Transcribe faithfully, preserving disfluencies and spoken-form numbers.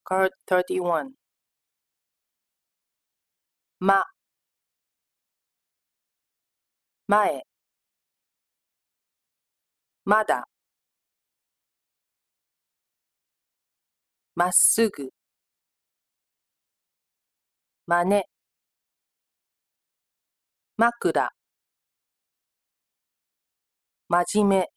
Card thirty-one. ま、前、まだ、まっすぐ、まね、枕、真面目、